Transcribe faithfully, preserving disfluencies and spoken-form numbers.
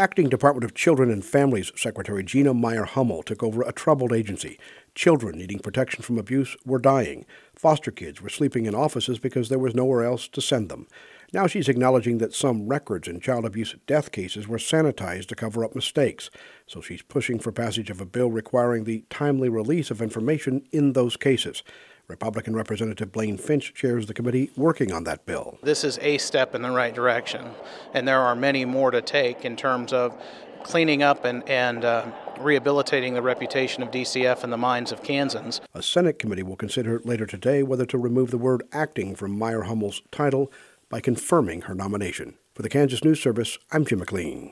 Acting Department of Children and Families Secretary Gina Meyer-Hummel took over a troubled agency. Children needing protection from abuse were dying. Foster kids were sleeping in offices because there was nowhere else to send them. Now she's acknowledging that some records in child abuse death cases were sanitized to cover up mistakes. So she's pushing for passage of a bill requiring the timely release of information in those cases. Republican Representative Blaine Finch chairs the committee working on that bill. This is a step in the right direction, and there are many more to take in terms of cleaning up and, and uh, rehabilitating the reputation of D C F in the minds of Kansans. A Senate committee will consider later today whether to remove the word acting from Meyer-Hummel's title by confirming her nomination. For the Kansas News Service, I'm Jim McLean.